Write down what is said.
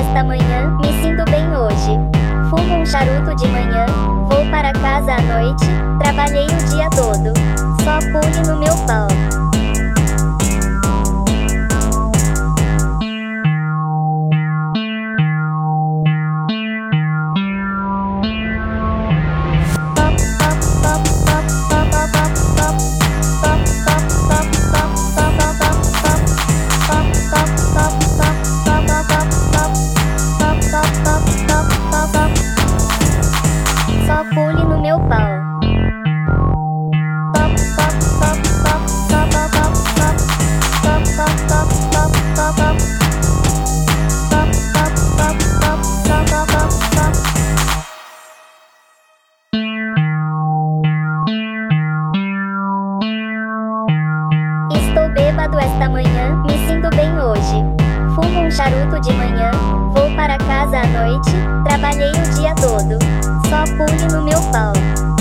esta manhã, me sinto bem hoje. Fumo um charuto de manhã, vou para casa à noite, trabalhei o dia todo. Só pule no meu pau. Só pule no meu pau. Estou bêbado esta manhã, me sinto bem hoje. Fumo um charuto de manhã, vou para casa à noite, trabalhei o dia todo. Só pule no meu pau.